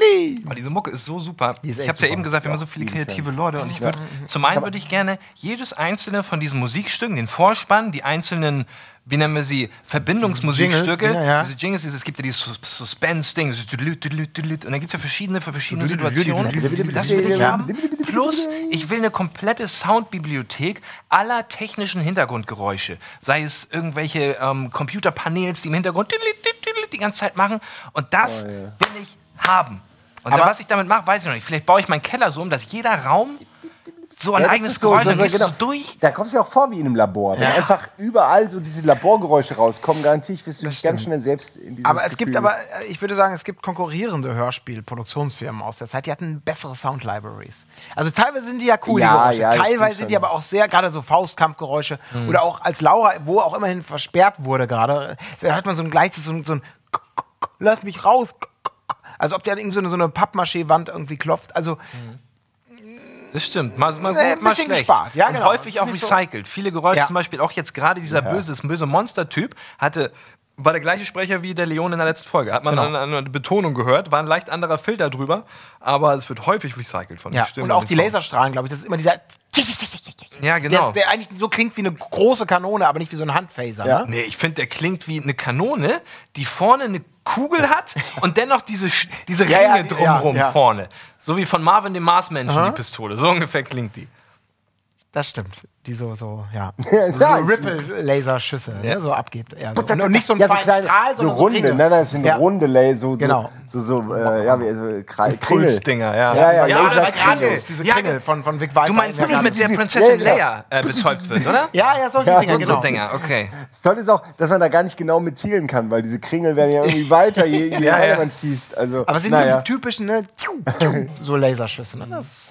Aber diese Mucke ist so super. ist Ich hab's ja eben gesagt, wir haben so viele kreative Leute. Und ich würde, zum einen würde ich gerne jedes einzelne von diesen Musikstücken, den Vorspann, die einzelnen, wie nennen wir sie, Verbindungsmusikstücke, diese Jingles, es gibt ja dieses Suspense-Ding, und dann gibt es ja verschiedene Situationen. Das will ich haben. Plus, ich will eine komplette Soundbibliothek aller technischen Hintergrundgeräusche. Sei es irgendwelche Computerpanels, die im Hintergrund die ganze Zeit machen. Und das will ich haben. Und dann, was ich damit mache, weiß ich noch nicht. Vielleicht baue ich meinen Keller so um, dass jeder Raum so ein eigenes Geräusch, dann gehst du so durch. Da kommst du ja auch vor wie in einem Labor. Wenn einfach überall so diese Laborgeräusche rauskommen, garantiert wirst du dich ganz schnell selbst in dieses Aber es Gefühl. gibt ich würde sagen, es gibt konkurrierende Hörspielproduktionsfirmen aus der Zeit, die hatten bessere Sound-Libraries. Also teilweise sind die ja cool, die Geräusche. Teilweise sind die aber auch sehr, gerade so Faustkampfgeräusche oder auch als Laura, wo auch immerhin versperrt wurde gerade, da hört man so ein gleiches, so ein lass mich raus. Also ob der irgendwie so eine Pappmaché-Wand irgendwie klopft. Also das stimmt, mal gut, mal schlecht. Gespart. Ja, und häufig auch recycelt. Viele Geräusche, zum Beispiel auch jetzt gerade dieser böse Monster-Typ, war der gleiche Sprecher wie der Leon in der letzten Folge. Hat man eine Betonung gehört, war ein leicht anderer Filter drüber, aber es wird häufig recycelt von den Stimmen. Und auch die Laserstrahlen, glaube ich, das ist immer dieser... Ja, genau. Der eigentlich so klingt wie eine große Kanone, aber nicht wie so ein Handphaser. Ja. Ne? Nee, ich finde, der klingt wie eine Kanone, die vorne eine Kugel hat und dennoch diese Ringe drumherum vorne. So wie von Marvin dem Marsmenschen, die Pistole. So ungefähr klingt die. Das stimmt. Die so Ripple-Laserschüsse so abgibt. Ja, so. Und nicht so ein feiner Strahl, so sondern runde, Ringe. nein, das sind runde Laser, Genau. Kringel. Pulsdinger, Kringel, diese Kringel von Vic Viper. Du meinst die, mit der Prinzessin Leia betäubt wird, oder? Ja, solche Dinger, genau. So Dinger, okay. Das Tolle ist auch, dass man da gar nicht genau mit zielen kann, weil diese Kringel werden ja irgendwie weiter, je weiter man schießt. Also, aber es sind die typischen, ne, so Laserschüsse. Ne? Das,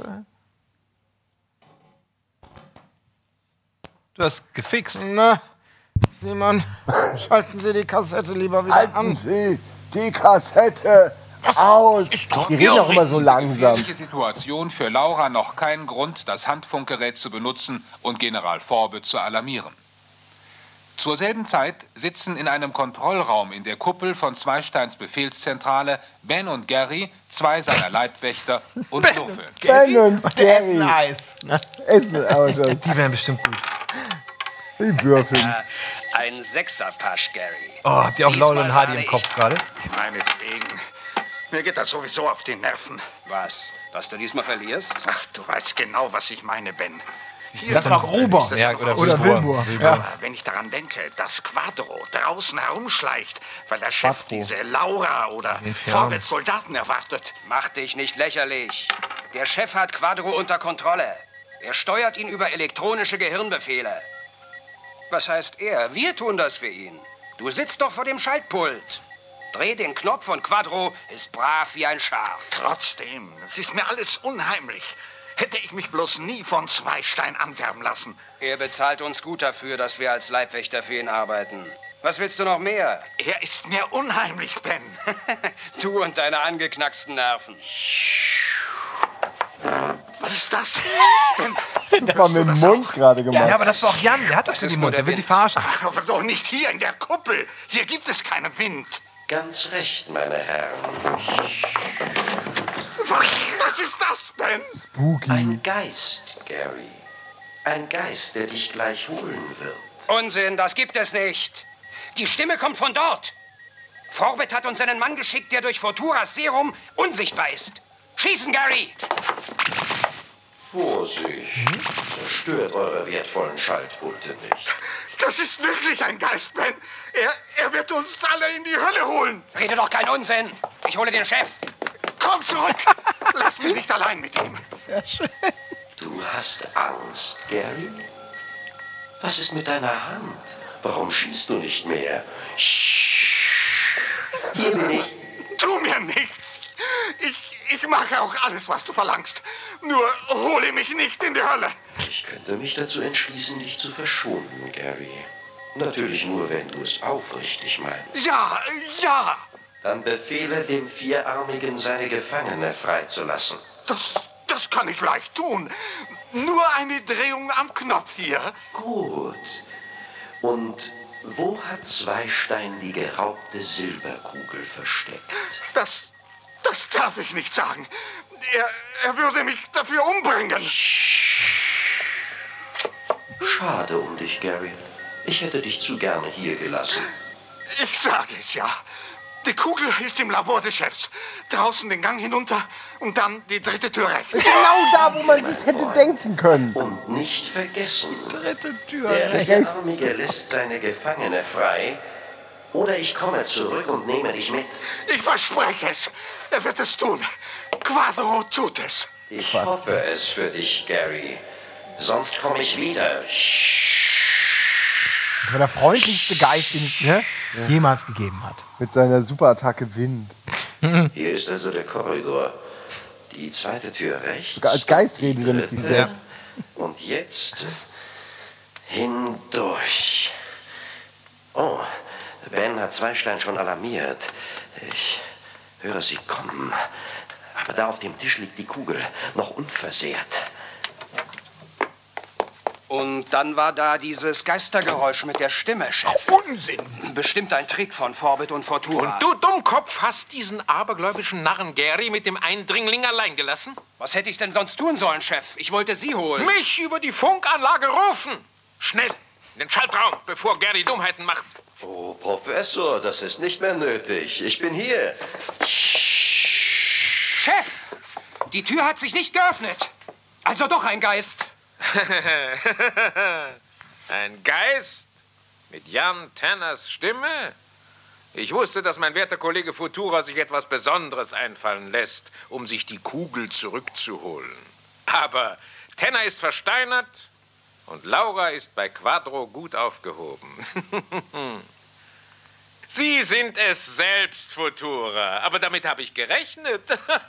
Du hast gefixt. Na, Simon, schalten Sie die Kassette lieber wieder an. Halten Sie die Kassette aus. Die reden auch immer so langsam. Gefährliche Situation für Laura noch kein Grund, das Handfunkgerät zu benutzen und General Vorbe zu alarmieren. Zur selben Zeit sitzen in einem Kontrollraum in der Kuppel von Zweisteins Befehlszentrale Ben und Gary, zwei seiner Leibwächter und Würfel. Ben und Gary. Eis. Die wären bestimmt gut. Die Würfel. Ein Sechserpasch, Gary. Oh, habt ihr auch Laul und Hardy im Kopf gerade? Meinetwegen. Mir geht das sowieso auf die Nerven. Was? Was du diesmal verlierst? Ach, du weißt genau, was ich meine, Ben. Hier Das war Gruber. Oder Wilbur. Aber wenn ich daran denke, dass Quadro draußen herumschleicht, weil der Chef diese Laura oder Vorwärts Soldaten erwartet. Mach dich nicht lächerlich. Der Chef hat Quadro unter Kontrolle. Er steuert ihn über elektronische Gehirnbefehle. Was heißt er? Wir tun das für ihn. Du sitzt doch vor dem Schaltpult. Dreh den Knopf und Quadro ist brav wie ein Schaf. Trotzdem, es ist mir alles unheimlich. Hätte ich mich bloß nie von Zweistein anwerben lassen. Er bezahlt uns gut dafür, dass wir als Leibwächter für ihn arbeiten. Was willst du noch mehr? Er ist mir unheimlich, Ben. Du und deine angeknacksten Nerven. Was ist das? Das war mit dem Mund gerade gemacht. Ja, aber das war auch Jan, der hat doch so den Mund, der will sie verarschen. Aber doch nicht hier in der Kuppel. Hier gibt es keinen Wind. Ganz recht, meine Herren. Was ist das, Ben? Spooky. Ein Geist, Gary. Ein Geist, der dich gleich holen wird. Unsinn, das gibt es nicht. Die Stimme kommt von dort. Forbett hat uns einen Mann geschickt, der durch Forturas Serum unsichtbar ist. Schießen, Gary! Vorsicht. Zerstört eure wertvollen Schaltpulte nicht. Das ist wirklich ein Geist, Ben. Er wird uns alle in die Hölle holen. Rede doch keinen Unsinn. Ich hole den Chef. Komm zurück. Lass mich nicht allein mit ihm. Du hast Angst, Gary? Was ist mit deiner Hand? Warum schießt du nicht mehr? Hier bin ich. Tu mir nichts. Ich mache auch alles, was du verlangst. Nur hole mich nicht in die Hölle. Ich könnte mich dazu entschließen, dich zu verschonen, Gary. Natürlich nur, wenn du es aufrichtig meinst. Ja. Dann befehle dem Vierarmigen, seine Gefangene freizulassen. Das kann ich leicht tun. Nur eine Drehung am Knopf hier. Gut. Und wo hat Zweistein die geraubte Silberkugel versteckt? Das darf ich nicht sagen. Er würde mich dafür umbringen. Schade um dich, Gary. Ich hätte dich zu gerne hier gelassen. Ich sage es ja. Die Kugel ist im Labor des Chefs. Draußen den Gang hinunter und dann die dritte Tür rechts. Genau da, wo man sich hätte denken können. Und nicht vergessen, Dritte Tür der rechts. Rechenarmige lässt seine Gefangene frei. Oder ich komme zurück und nehme dich mit. Ich verspreche es. Er wird es tun. Quadro tut es. Ich hoffe es für dich, Gary. Sonst komme ich wieder. Das war der freundlichste Geist, den es jemals gegeben hat. Mit seiner Superattacke Wind. Hier ist also der Korridor. Die zweite Tür rechts. Sogar als Geist reden wir mit sich selbst. Und jetzt hindurch. Oh, Ben hat Zweistein schon alarmiert. Ich höre sie kommen. Aber da auf dem Tisch liegt die Kugel, noch unversehrt. Und dann war da dieses Geistergeräusch mit der Stimme, Chef. Unsinn! Bestimmt ein Trick von Forbit und Fortuna. Und du Dummkopf hast diesen abergläubischen Narren Gary mit dem Eindringling allein gelassen? Was hätte ich denn sonst tun sollen, Chef? Ich wollte Sie holen. Mich über die Funkanlage rufen! Schnell, in den Schaltraum, bevor Gary Dummheiten macht. Oh, Professor, das ist nicht mehr nötig. Ich bin hier. Chef, die Tür hat sich nicht geöffnet. Also doch ein Geist. Ein Geist? Mit Jan Tenners Stimme? Ich wusste, dass mein werter Kollege Futura sich etwas Besonderes einfallen lässt, um sich die Kugel zurückzuholen. Aber Tenner ist versteinert und Laura ist bei Quadro gut aufgehoben. Sie sind es selbst, Futura. Aber damit habe ich gerechnet.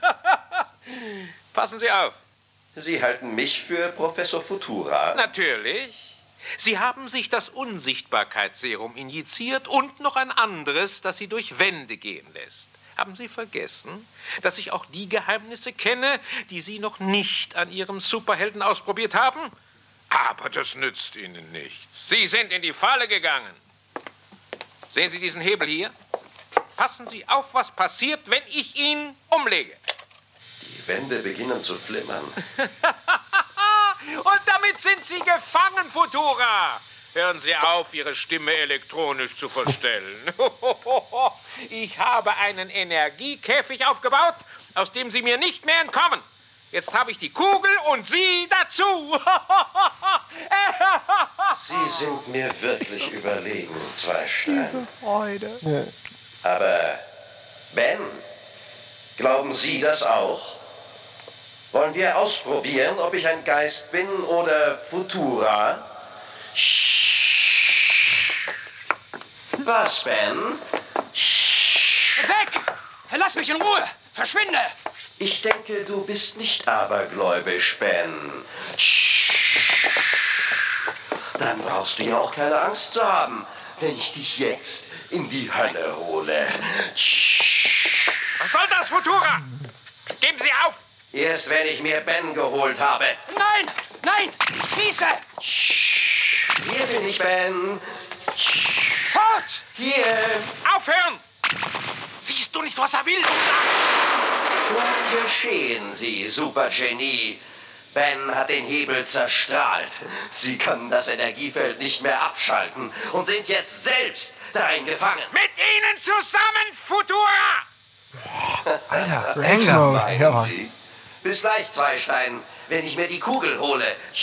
Passen Sie auf. Sie halten mich für Professor Futura? Natürlich. Sie haben sich das Unsichtbarkeitsserum injiziert und noch ein anderes, das Sie durch Wände gehen lässt. Haben Sie vergessen, dass ich auch die Geheimnisse kenne, die Sie noch nicht an Ihrem Superhelden ausprobiert haben? Aber das nützt Ihnen nichts. Sie sind in die Falle gegangen. Sehen Sie diesen Hebel hier? Passen Sie auf, was passiert, wenn ich ihn umlege. Die Wände beginnen zu flimmern. Und damit sind Sie gefangen, Futura. Hören Sie auf, Ihre Stimme elektronisch zu verstellen. Ich habe einen Energiekäfig aufgebaut, aus dem Sie mir nicht mehr entkommen. Jetzt habe ich die Kugel und Sie dazu. Sie sind mir wirklich überlegen, Zweistein. Diese Freude. Ja. Aber, Ben, glauben Sie das auch? Wollen wir ausprobieren, ob ich ein Geist bin oder Futura? Was, Ben? Weg! Lass mich in Ruhe! Verschwinde! Ich denke, du bist nicht abergläubisch, Ben. Dann brauchst du ja auch keine Angst zu haben, wenn ich dich jetzt in die Hölle hole. Was soll das, Futura? Geben Sie auf! Erst wenn ich mir Ben geholt habe. Nein! Nein! Schieße! Hier bin ich, Ben. Fort! Hier. Aufhören! Siehst du nicht, was er will? Nun geschehen Sie, Supergenie. Ben hat den Hebel zerstrahlt. Sie können das Energiefeld nicht mehr abschalten und sind jetzt selbst darin gefangen. Mit Ihnen zusammen, Futura! Alter, Meinen ja. Sie? Bis gleich, Zweistein, wenn ich mir die Kugel hole.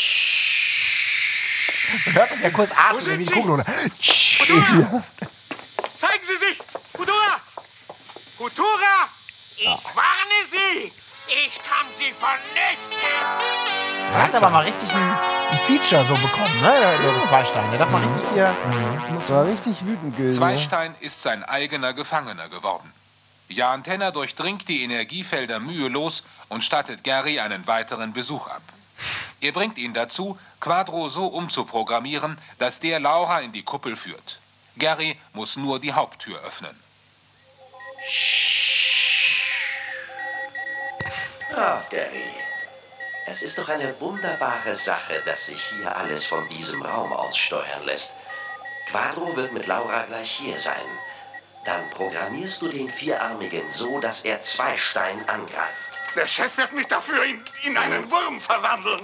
Hört man ja kurz atmen, wie die Kugel, oder? Futura! Zeigen Sie sich! Futura! Futura! Ich warne Sie! Ich kann Sie vernichten! Er hat aber mal richtig ein Feature so bekommen, ne? Der Zweistein. Der darf mal richtig hier. Das war richtig wütend gewesen. Zweistein ist sein eigener Gefangener geworden. Jan Tenner durchdringt die Energiefelder mühelos und stattet Gary einen weiteren Besuch ab. Er bringt ihn dazu, Quadro so umzuprogrammieren, dass der Laura in die Kuppel führt. Gary muss nur die Haupttür öffnen. Brav, Gary. Es ist doch eine wunderbare Sache, dass sich hier alles von diesem Raum aus steuern lässt. Quadro wird mit Laura gleich hier sein. Dann programmierst du den Vierarmigen so, dass er Zweistein angreift. Der Chef wird mich dafür in einen Wurm verwandeln.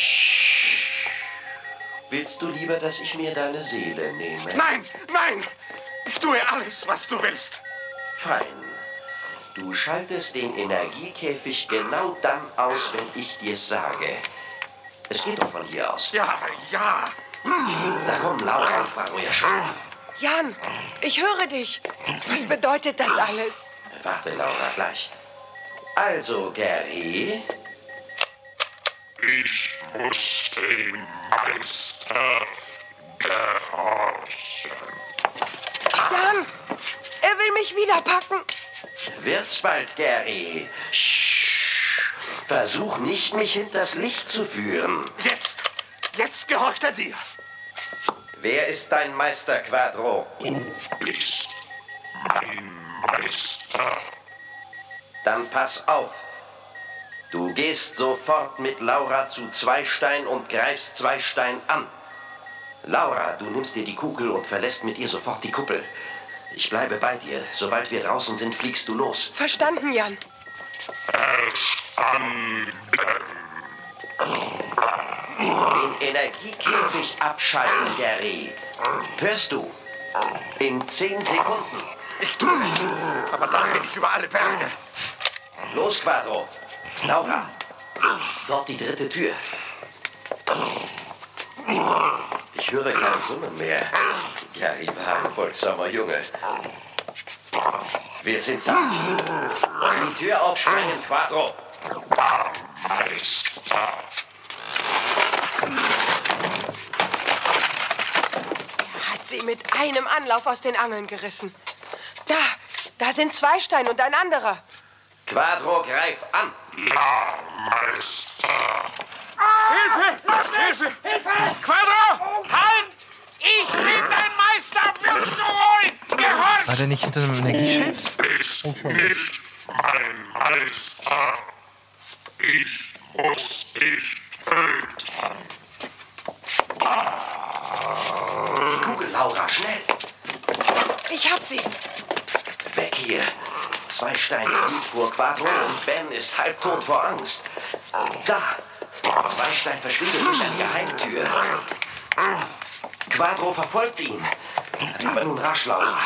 Willst du lieber, dass ich mir deine Seele nehme? Nein, nein! Ich tue alles, was du willst. Fein. Du schaltest den Energiekäfig genau dann aus, wenn ich dir's sage. Es geht doch von hier aus. Ja, ja. Da kommen Laura und Quadro ja schon. Jan, ich höre dich. Was bedeutet das alles? Warte, Laura, gleich. Also, Gary. Ich muss dem Meister gehorchen. Jan, er will mich wieder packen. Wird's bald, Gary. Versuch nicht, mich hinters Licht zu führen. Jetzt gehorcht er dir. Wer ist dein Meister, Quadro? Du bist mein Meister. Dann pass auf. Du gehst sofort mit Laura zu Zweistein und greifst Zweistein an. Laura, du nimmst dir die Kugel und verlässt mit ihr sofort die Kuppel. Ich bleibe bei dir. Sobald wir draußen sind, fliegst du los. Verstanden, Jan. Verstanden. Den Energiekäfig abschalten, Gary. Hörst du? In 10 Sekunden. Ich tue es. Aber dann bin ich über alle Berge. Los, Quadro. Laura. Dort die 3. Tür. Ich höre keine Summen mehr. Gary war ein folgsamer Junge. Wir sind da. Die Tür aufspringen, Quadro. Meister. Er hat sie mit einem Anlauf aus den Angeln gerissen. Da sind Zweistein und ein anderer. Quadro, greif an. Ja, Meister. Hilfe! Quadro! Halt! Ich bin dein Meister! Wirst du ruhig! Gehorch! War der nicht hinter einem Energieschild? Ist nicht mein Meister. Ich muss dich töten. Die Kugel, Laura, schnell. Ich hab sie. Weg hier. Zweistein flieht vor Quadro und Ben ist halbtot vor Angst. Da. Zweistein verschwindet durch eine Geheimtür. Quadro verfolgt ihn. Aber nun rasch, Laura.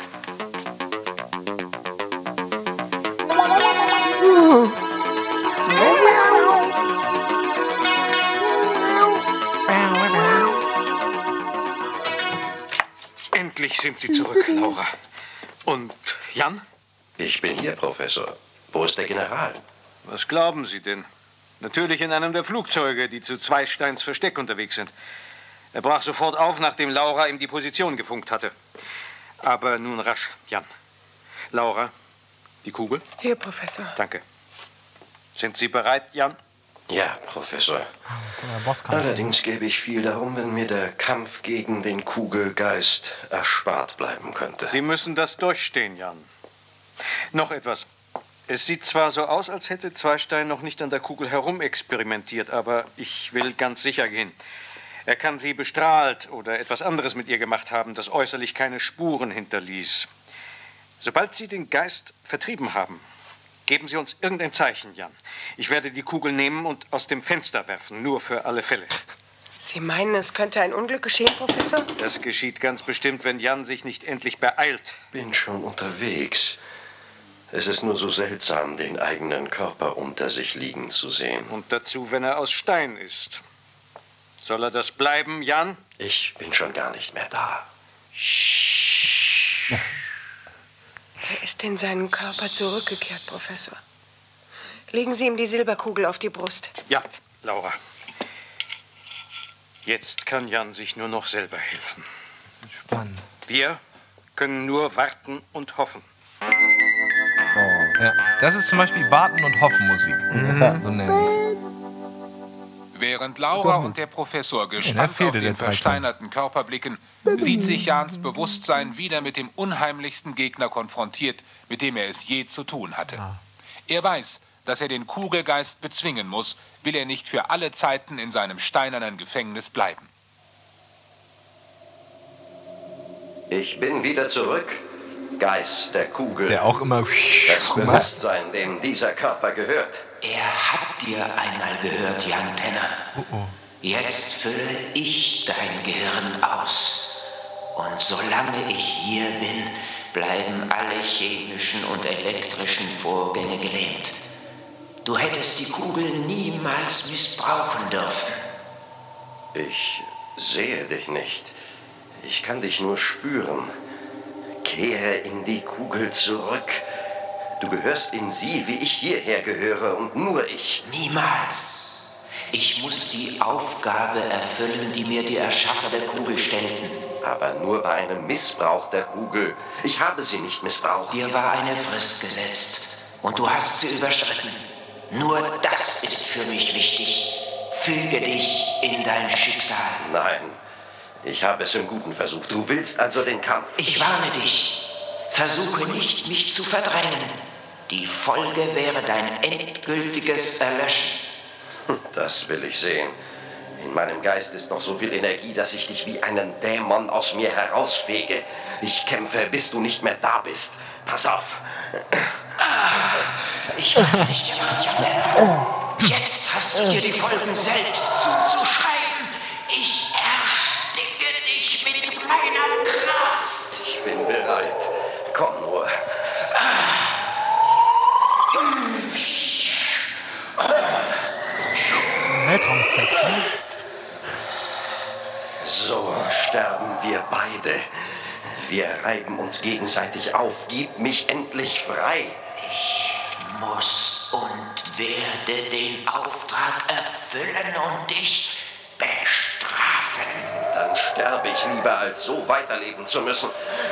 Endlich sind Sie zurück, Laura. Und Jan? Ich bin hier, Professor. Wo ist der General? Was glauben Sie denn? Natürlich in einem der Flugzeuge, die zu Zweisteins Versteck unterwegs sind. Er brach sofort auf, nachdem Laura ihm die Position gefunkt hatte. Aber nun rasch, Jan. Laura, die Kugel? Hier, Professor. Danke. Sind Sie bereit, Jan? Ja, Professor. Allerdings gäbe ich viel darum, wenn mir der Kampf gegen den Kugelgeist erspart bleiben könnte. Sie müssen das durchstehen, Jan. Noch etwas. Es sieht zwar so aus, als hätte Zweistein noch nicht an der Kugel herumexperimentiert, aber ich will ganz sicher gehen. Er kann sie bestrahlt oder etwas anderes mit ihr gemacht haben, das äußerlich keine Spuren hinterließ. Sobald Sie den Geist vertrieben haben, geben Sie uns irgendein Zeichen, Jan. Ich werde die Kugel nehmen und aus dem Fenster werfen, nur für alle Fälle. Sie meinen, es könnte ein Unglück geschehen, Professor? Das geschieht ganz bestimmt, wenn Jan sich nicht endlich beeilt. Bin schon unterwegs. Es ist nur so seltsam, den eigenen Körper unter sich liegen zu sehen. Und dazu, wenn er aus Stein ist. Soll er das bleiben, Jan? Ich bin schon gar nicht mehr da. Er ist in seinen Körper zurückgekehrt, Professor. Legen Sie ihm die Silberkugel auf die Brust. Ja, Laura. Jetzt kann Jan sich nur noch selber helfen. Spannend. Wir können nur warten und hoffen. Ja, das ist zum Beispiel Warten- und Hoffen-Musik. So nenne ich es. Während Laura und der Professor gespannt auf den versteinerten Körper blicken, sieht sich Jans Bewusstsein wieder mit dem unheimlichsten Gegner konfrontiert, mit dem er es je zu tun hatte. Er weiß, dass er den Kugelgeist bezwingen muss, will er nicht für alle Zeiten in seinem steinernen Gefängnis bleiben. Ich bin wieder zurück. Geist der Kugel. Der auch immer das Bewusstsein, dem dieser Körper gehört. Er hat dir einmal gehört, Jan Tenner. Jetzt fülle ich dein Gehirn aus. Und solange ich hier bin, bleiben alle chemischen und elektrischen Vorgänge gelähmt. Du hättest die Kugel niemals missbrauchen dürfen. Ich sehe dich nicht. Ich kann dich nur spüren. Kehre in die Kugel zurück. Du gehörst in sie, wie ich hierher gehöre und nur ich. Niemals. Ich muss die Aufgabe erfüllen, die mir die Erschaffer der Kugel stellten. Aber nur bei einem Missbrauch der Kugel. Ich habe sie nicht missbraucht. Dir war eine Frist gesetzt und du hast sie überschritten. Nur das ist für mich wichtig. Füge dich in dein Schicksal. Nein, ich habe es im Guten versucht. Du willst also den Kampf. Ich warne dich. Versuche nicht, mich zu verdrängen. Die Folge wäre dein endgültiges Erlöschen. Das will ich sehen. In meinem Geist ist noch so viel Energie, dass ich dich wie einen Dämon aus mir herausfege. Ich kämpfe, bis du nicht mehr da bist. Pass auf. Ich habe dich gemacht, Jan Tenner. Jetzt hast du dir die Folgen selbst zuzuschreiben. Ich ersticke dich mit meiner Kraft. Ich bin bereit. Komm nur. Weltraumsex, ne? So sterben wir beide. Wir reiben uns gegenseitig auf. Gib mich endlich frei. Ich muss und werde den Auftrag erfüllen und dich bestrafen. Dann sterbe ich lieber, als so weiterleben zu müssen.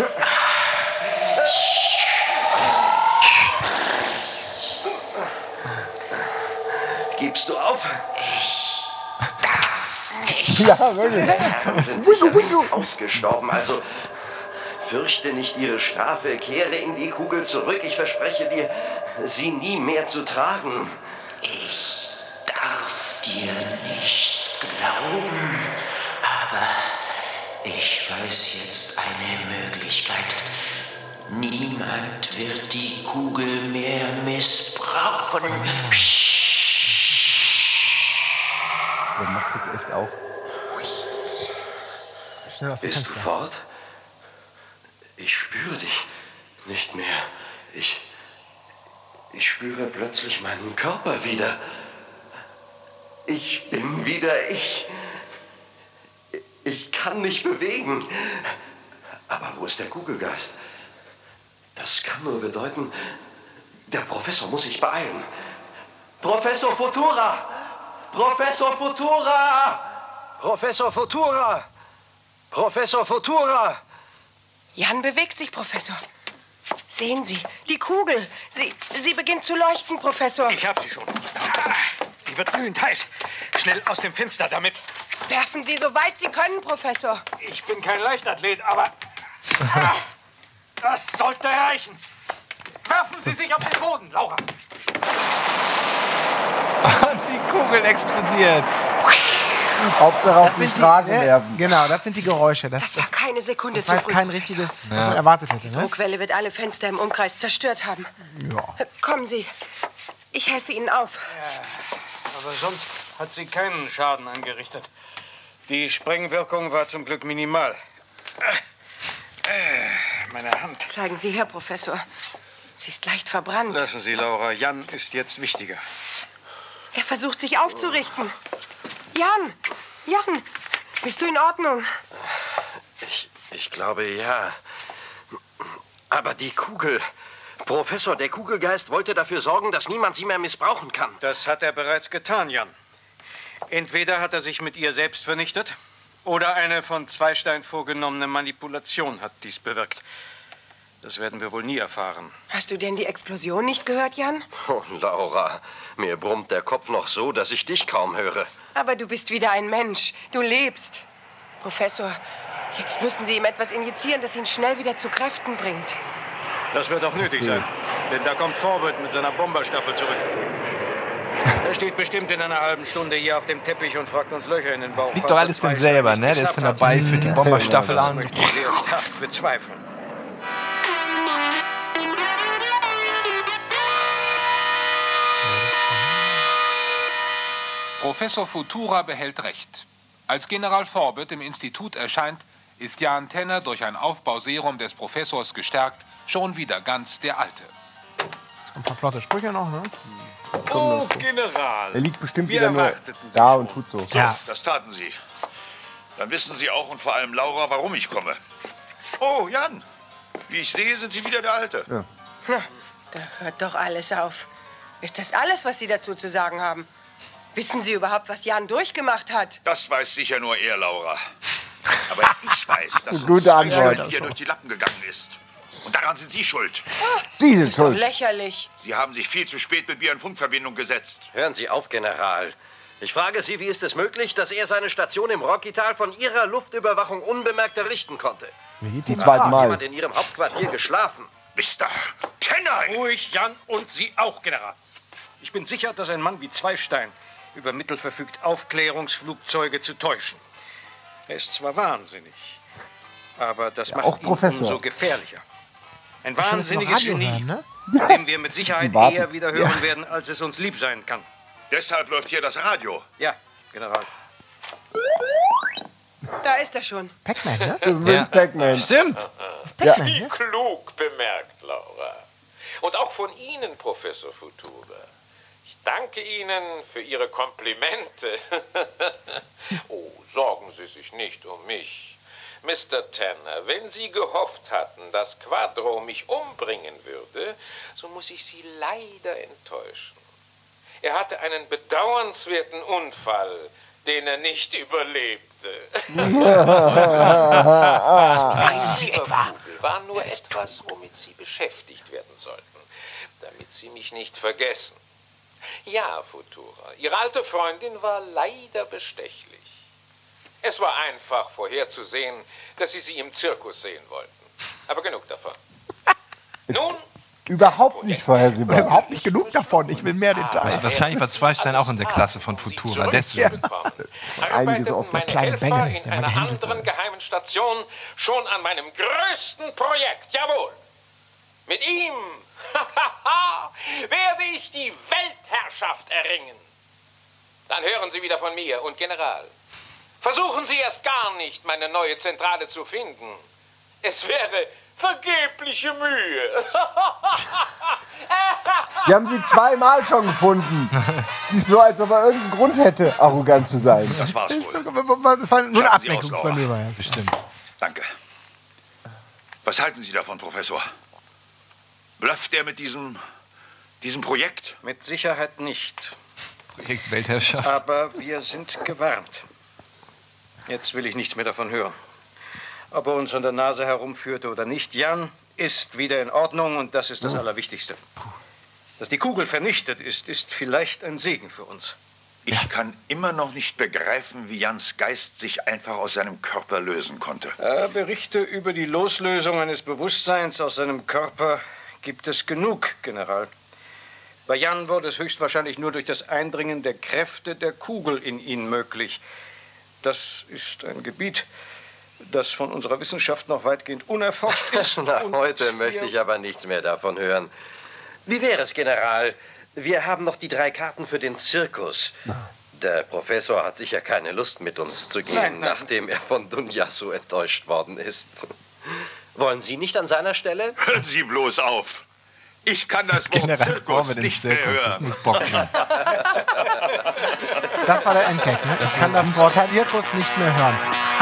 Gibst du auf? Ich darf nicht. Ja, wirklich. Die Herren sind sicher längst ausgestorben, also fürchte nicht ihre Strafe. Kehre in die Kugel zurück. Ich verspreche dir, sie nie mehr zu tragen. Ich darf dir nicht glauben, aber ich weiß jetzt eine Möglichkeit. Niemand wird die Kugel mehr missbrauchen. Der macht das echt auch. Bist du fort? Ich spüre dich nicht mehr. Ich spüre plötzlich meinen Körper wieder. Ich bin wieder ich. Ich kann mich bewegen. Aber wo ist der Kugelgeist? Das kann nur bedeuten, der Professor muss sich beeilen. Professor Futura! Professor Futura! Professor Futura! Professor Futura! Jan bewegt sich, Professor. Sehen Sie, die Kugel. Sie beginnt zu leuchten, Professor. Ich hab sie schon. Sie wird glühend heiß. Schnell aus dem Fenster damit. Werfen Sie so weit Sie können, Professor. Ich bin kein Leichtathlet, aber das sollte reichen. Werfen Sie sich auf den Boden, Laura. Die Kugel explodiert. Hauptsache auf die Straße werfen. Genau, das sind die Geräusche. Das war keine Sekunde das war jetzt zurück, kein Professor. richtiges, was man erwartet hätte. Die Ne? Druckwelle wird alle Fenster im Umkreis zerstört haben. Ja. Kommen Sie. Ich helfe Ihnen auf. Ja, aber sonst hat sie keinen Schaden angerichtet. Die Sprengwirkung war zum Glück minimal. Meine Hand. Zeigen Sie her, Professor. Sie ist leicht verbrannt. Lassen Sie, Laura. Jan ist jetzt wichtiger. Er versucht, sich aufzurichten. Jan, bist du in Ordnung? Ich glaube, ja. Aber die Kugel... Professor, der Kugelgeist wollte dafür sorgen, dass niemand sie mehr missbrauchen kann. Das hat er bereits getan, Jan. Entweder hat er sich mit ihr selbst vernichtet, oder eine von Zweistein vorgenommene Manipulation hat dies bewirkt. Das werden wir wohl nie erfahren. Hast du denn die Explosion nicht gehört, Jan? Oh, Laura, mir brummt der Kopf noch so, dass ich dich kaum höre. Aber du bist wieder ein Mensch. Du lebst. Professor, jetzt müssen Sie ihm etwas injizieren, das ihn schnell wieder zu Kräften bringt. Das wird auch nötig sein, denn da kommt Forward mit seiner Bomberstaffel zurück. Er steht bestimmt in einer halben Stunde hier auf dem Teppich und fragt uns Löcher in den Bauch. Liegt doch alles denn selber, ne? Der ist dann dabei, führt die Bomberstaffel an. Das möchte ich sehr stark bezweifeln. Professor Futura behält recht. Als General Forbett im Institut erscheint, ist Jan Tenner durch ein Aufbauserum des Professors gestärkt, schon wieder ganz der Alte. Ein paar flotte Sprüche noch, ne? Oh, General. Er liegt bestimmt wieder nur da und tut so. Ja, das taten Sie. Dann wissen Sie auch und vor allem Laura, warum ich komme. Oh, Jan, wie ich sehe, sind Sie wieder der Alte. Ja. Na, da hört doch alles auf. Ist das alles, was Sie dazu zu sagen haben? Wissen Sie überhaupt, was Jan durchgemacht hat? Das weiß sicher nur er, Laura. Aber ich weiß, dass Gute uns Antwort. hier durch die Lappen gegangen ist. Und daran sind Sie schuld. Sie sind schuld. Lächerlich. Sie haben sich viel zu spät mit mir in Funkverbindung gesetzt. Hören Sie auf, General. Ich frage Sie, wie ist es möglich, dass er seine Station im Rockytal von Ihrer Luftüberwachung unbemerkt errichten konnte? Zum zweiten Mal. Jemand in Ihrem Hauptquartier geschlafen. Mr. Tenner! Ruhig, Jan, und Sie auch, General. Ich bin sicher, dass ein Mann wie Zweistein über Mittel verfügt, Aufklärungsflugzeuge zu täuschen. Er ist zwar wahnsinnig, aber das macht ihn umso gefährlicher. Ein wahnsinniges Genie, hören, ne? dem wir mit Sicherheit eher wieder hören werden, als es uns lieb sein kann. Deshalb läuft hier das Radio. Ja, General. Da ist er schon. Pac-Man, ne? Das ist Pac-Man. Stimmt. Pac-Man, Wie ne? klug bemerkt, Laura. Und auch von Ihnen, Professor Futura. Ich danke Ihnen für Ihre Komplimente. Oh, sorgen Sie sich nicht um mich. Mr. Tenner, wenn Sie gehofft hatten, dass Quadro mich umbringen würde, so muss ich Sie leider enttäuschen. Er hatte einen bedauernswerten Unfall, den er nicht überlebte. Die Kugel war nur etwas, womit Sie beschäftigt werden sollten, damit Sie mich nicht vergessen. Ja, Futura, Ihre alte Freundin war leider bestechlich. Es war einfach vorherzusehen, dass Sie sie im Zirkus sehen wollten. Aber genug davon. Nun... Überhaupt nicht vorhersehbar. Überhaupt nicht genug davon. Ich will mehr Details. Also wahrscheinlich war Zweistein auch in der Klasse von Futura. Deswegen. Einiges auf meine Helfer in einer anderen geheimen Station schon an meinem größten Projekt. Jawohl. Mit ihm werde ich die Weltherrschaft erringen. Dann hören Sie wieder von mir. Und General, versuchen Sie erst gar nicht, meine neue Zentrale zu finden. Es wäre vergebliche Mühe. Die haben sie 2-mal schon gefunden. Nicht so, als ob er irgendeinen Grund hätte, arrogant zu sein. Das war's wohl. Das war nur ein Ablenkungsmanöver. Ja. Bestimmt. Danke. Was halten Sie davon, Professor? Blufft er mit diesem Projekt? Mit Sicherheit nicht. Projekt Weltherrschaft. Aber wir sind gewarnt. Jetzt will ich nichts mehr davon hören. Ob er uns an der Nase herumführte oder nicht, Jan ist wieder in Ordnung und das ist das Allerwichtigste. Dass die Kugel vernichtet ist, ist vielleicht ein Segen für uns. Ich kann immer noch nicht begreifen, wie Jans Geist sich einfach aus seinem Körper lösen konnte. Berichte über die Loslösung eines Bewusstseins aus seinem Körper gibt es genug, General. Bei Jan wurde es höchstwahrscheinlich nur durch das Eindringen der Kräfte der Kugel in ihn möglich. Das ist ein Gebiet, das von unserer Wissenschaft noch weitgehend unerforscht ist. Na, heute möchte ich aber nichts mehr davon hören. Wie wäre es, General? Wir haben noch die 3 Karten für den Zirkus. Der Professor hat sicher keine Lust, mit uns zu gehen, nachdem er von Dunja so enttäuscht worden ist. Wollen Sie nicht an seiner Stelle? Hören Sie bloß auf. Ich kann das Wort Zirkus nicht mehr hören. Das war der Endgag, ne? Ich kann das Wort Zirkus nicht mehr hören.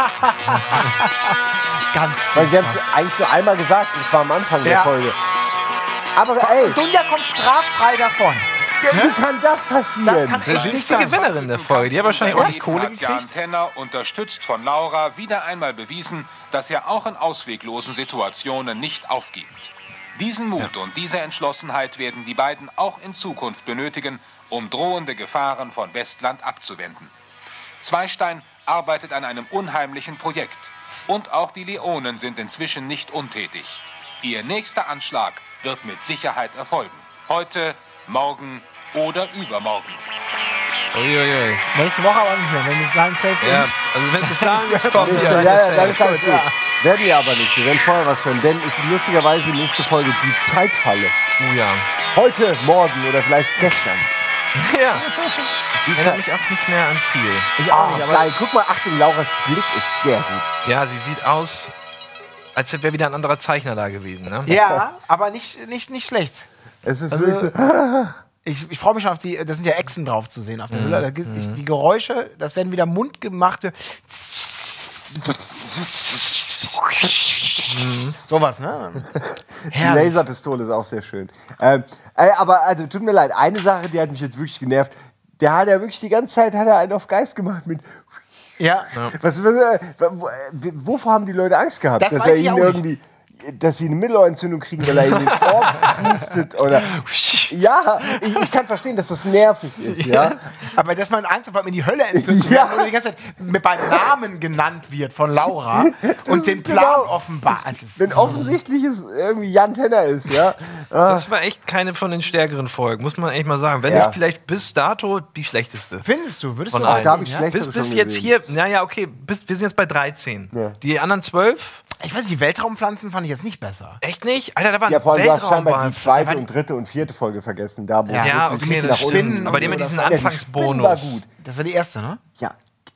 Ganz Weil sie haben es eigentlich nur einmal gesagt, und zwar am Anfang der Folge. Aber ey, Dunja kommt straffrei davon. Wie kann das passieren? Sie ist die Gewinnerin der Folge. Die hat wahrscheinlich ordentlich Kohle hat Jan gekriegt. Tenner, unterstützt von Laura, wieder einmal bewiesen, dass er auch in ausweglosen Situationen nicht aufgibt. Diesen Mut und diese Entschlossenheit werden die beiden auch in Zukunft benötigen, um drohende Gefahren von Westland abzuwenden. Zweistein arbeitet an einem unheimlichen Projekt. Und auch die Leonen sind inzwischen nicht untätig. Ihr nächster Anschlag wird mit Sicherheit erfolgen. Heute, morgen oder übermorgen. Uiuiui. Nächste Woche aber nicht mehr, wenn wir bis dahin safe sind. Ja, also wenn bis dahin nichts passiert. Ja, dann ist alles gut. Werden wir aber nicht. Wir werden vorher was hören, denn ist lustigerweise die nächste Folge die Zeitfalle. Oh ja. Heute, morgen oder vielleicht gestern. Ja. Ich erinnere mich auch nicht mehr an viel. Ich auch nicht, aber geil. Guck mal, Achtung, Lauras Blick ist sehr gut. Ja, sie sieht aus, als wäre wieder ein anderer Zeichner da gewesen. Ne? Ja, aber nicht schlecht. Es ist ich freue mich schon auf die, da sind ja Echsen drauf zu sehen auf der Hülle. Da gibt's die Geräusche, das werden wieder mundgemachte. Sowas, ne? Die Laserpistole ist auch sehr schön. Aber also, tut mir leid, eine Sache, die hat mich jetzt wirklich genervt. Der hat ja wirklich die ganze Zeit einen auf Geist gemacht mit. Ja. Wovor haben die Leute Angst gehabt? Das dass er ihnen irgendwie. Dass sie eine Mittelohrentzündung kriegen, weil er in den Korb pustet oder. Ja, ich kann verstehen, dass das nervig ist, ja. Aber dass man Angst hat, in die Hölle entführt wird und die ganze Zeit beim Namen genannt wird von Laura und den Plan offenbar. Wenn offensichtlich es irgendwie Jan Tenner ist, ja. Das war echt keine von den stärkeren Folgen, muss man echt mal sagen. Wenn nicht vielleicht bis dato die schlechteste. Findest du? Würdest von du allen. Da habe ich schlechtere bis jetzt hier, naja, okay, wir sind jetzt bei 13. Ja. Die anderen 12? Ich weiß nicht, die Weltraumpflanzen fand ich jetzt nicht besser. Echt nicht? Alter, da waren ja, vor allem, du hast scheinbar die zweite und dritte und vierte Folge vergessen. Da, wo okay, das stimmt. Aber die haben diesen Anfangsbonus. War gut. Das war die erste, ne? Ja.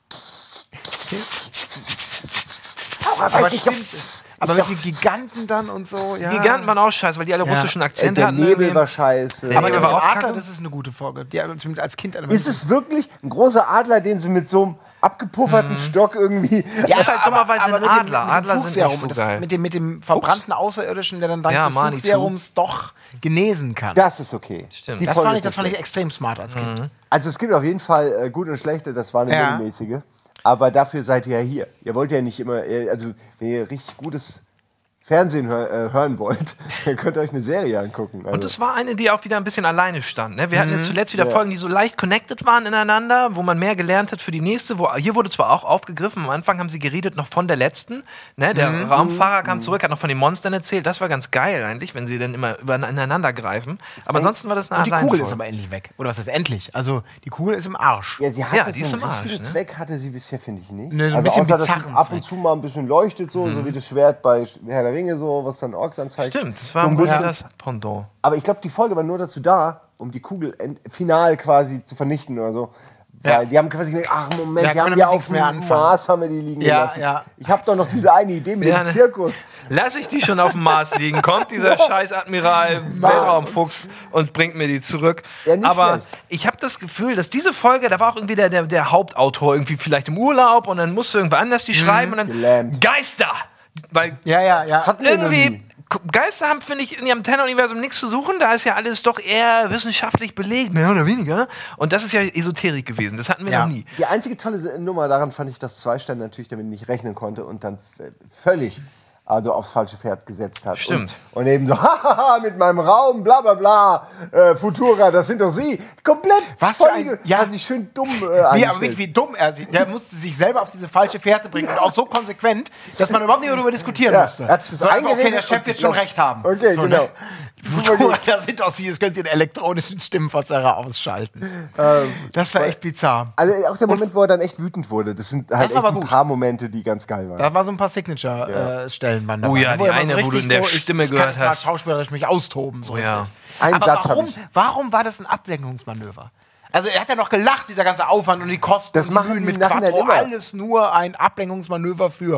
Aber mit den Giganten dann und so, ja. Die Giganten waren auch scheiße, weil die alle russischen Akzent hatten. Der Nebel war scheiße. Aber der Adler, das ist eine gute Folge. Die zumindest als Kind. Ist es wirklich ein großer Adler, den sie mit so einem abgepufferten Stock irgendwie... Ja, ist halt dummerweise ein Adler. Adler sind nicht so geil. Mit dem verbrannten Außerirdischen, der dann dank des Fuchsserums doch genesen kann. Das ist okay. Stimmt. Das fand ich extrem smart als Kind. Also es gibt auf jeden Fall gute und schlechte, das war eine mittelmäßige. Aber dafür seid ihr ja hier. Ihr wollt ja nicht immer, also wenn ihr richtig gutes Fernsehen hören wollt, dann könnt ihr euch eine Serie angucken. Also. Und es war eine, die auch wieder ein bisschen alleine stand. Ne? Wir hatten jetzt zuletzt wieder Folgen, die so leicht connected waren ineinander, wo man mehr gelernt hat für die nächste. Hier wurde zwar auch aufgegriffen, am Anfang haben sie geredet noch von der letzten. Ne? Der Raumfahrer kam zurück, hat noch von den Monstern erzählt. Das war ganz geil eigentlich, wenn sie dann immer ineinander greifen. Aber ansonsten war das eine Alleine. Und die Kugel ist aber endlich weg. Oder was ist endlich? Also die Kugel ist im Arsch. Ja, sie hat die ist im Arsch. Ne? Zweck hatte sie bisher, finde ich nicht. Ne, so ein bisschen bizarren ab und zu mal ein bisschen leuchtet, so wie das Schwert bei Herr der Ringe, so, was dann Orks anzeigt. Stimmt, das war so das Pendant. Aber ich glaube, die Folge war nur dazu da, um die Kugel final quasi zu vernichten oder so. Weil die haben quasi gesagt, ach Moment, die haben ja auf dem Mars haben wir die liegen gelassen. Ja. Ich habe doch noch diese eine Idee mit dem Zirkus. Lass ich die schon auf dem Mars liegen. Kommt dieser scheiß Admiral Weltraumfuchs und bringt mir die zurück. Ja, aber schlecht. Ich habe das Gefühl, dass diese Folge, da war auch irgendwie der Hauptautor irgendwie vielleicht im Urlaub und dann musste irgendwo anders die schreiben und dann gelähmt. Geister! Weil hatten irgendwie Geister haben, finde ich, in ihrem Tenor-Universum nichts zu suchen. Da ist ja alles doch eher wissenschaftlich belegt, mehr oder weniger. Und das ist ja Esoterik gewesen. Das hatten wir noch nie. Die einzige tolle Nummer daran fand ich, dass Zweistein natürlich damit nicht rechnen konnte und dann völlig aufs falsche Pferd gesetzt hat. Stimmt. Und eben so, hahaha, mit meinem Raum, bla bla bla, Futura, das sind doch Sie. Komplett. Was für ein... hat sich schön dumm wie dumm er sich... Der musste sich selber auf diese falsche Fährte bringen. Und auch so konsequent, dass man überhaupt nicht darüber diskutieren musste. Er hat das okay, der Chef wird schon recht haben. Okay, so, genau. Futura, das sind doch Sie, das können Sie den elektronischen Stimmenverzerrer ausschalten. Das war echt bizarr. Also auch der Moment, wo er dann echt wütend wurde, das sind halt echt ein paar Momente, die ganz geil waren. Da war so ein paar Signature-Stellen. Oh ja, die eine, wo du in der Stimme gehört hast. Schauspielerisch mich austoben. So. Oh ja. Aber warum war das ein Ablenkungsmanöver? Also er hat ja noch gelacht, dieser ganze Aufwand und die Kosten. Das machen mit Quattro, alles nur ein Ablenkungsmanöver für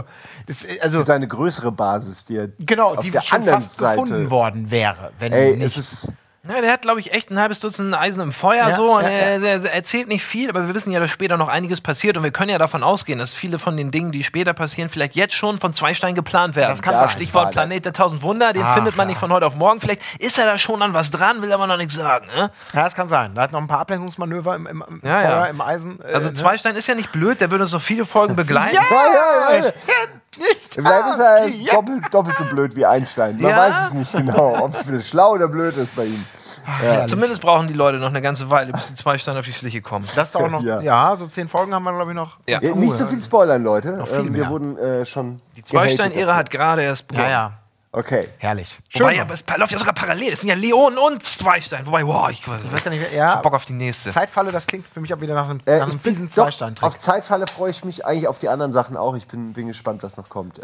eine größere Basis, die die schon fast gefunden worden wäre, wenn nicht. Ja, der hat, glaube ich, echt ein halbes Dutzend Eisen im Feuer und er erzählt nicht viel, aber wir wissen ja, dass später noch einiges passiert und wir können ja davon ausgehen, dass viele von den Dingen, die später passieren, vielleicht jetzt schon von Zweistein geplant werden. Das kann sein. Stichwort Planet der 1000 Wunder, den findet man nicht von heute auf morgen. Vielleicht ist er da schon an was dran, will aber noch nichts sagen. Ne? Ja, das kann sein. Da hat noch ein paar Ablenkungsmanöver im Feuer, im Eisen. Also Zweistein ist ja nicht blöd, der würde uns noch viele Folgen begleiten. Vielleicht ist er doppelt so blöd wie Einstein. Man weiß es nicht genau, ob es schlau oder blöd ist bei ihm. Zumindest brauchen die Leute noch eine ganze Weile, bis die Zweistein auf die Schliche kommen. Das ist auch noch, so 10 Folgen haben wir, glaube ich, noch. Ja. Nicht so viel spoilern, Leute. Wir wurden schon. Die Zweistein-Ära hat gerade erst begonnen. Ja. Okay. Herrlich. Wobei, aber es läuft ja sogar parallel. Es sind ja Leon und Zweistein. Wobei, ich weiß gar nicht, ich hab Bock auf die nächste. Zeitfalle, das klingt für mich auch wieder nach einem fiesen Zweistein-Trick. Auf Zeitfalle freue ich mich eigentlich auf die anderen Sachen auch. Ich bin gespannt, was noch kommt.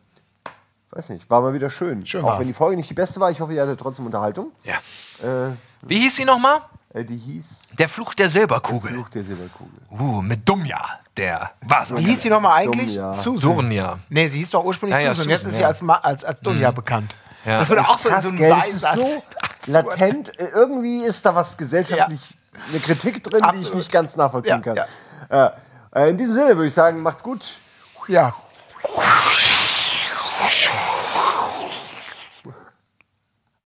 Weiß nicht, war mal wieder schön. Auch wenn die Folge nicht die beste war, ich hoffe, ihr hattet trotzdem Unterhaltung. Ja. Wie hieß sie nochmal? Die hieß... Der Fluch der Silberkugel. Der Fluch der Silberkugel. Mit Dumja. Wie hieß sie nochmal eigentlich? Durnia. Nee, sie hieß doch ursprünglich Susan. Jetzt ist sie als Dunja bekannt. Ja. Das würde auch so in so einem Beisatz. So latent. Irgendwie ist da was gesellschaftlich, eine Kritik drin, die ich nicht ganz nachvollziehen kann. In diesem Sinne würde ich sagen, macht's gut. Ja.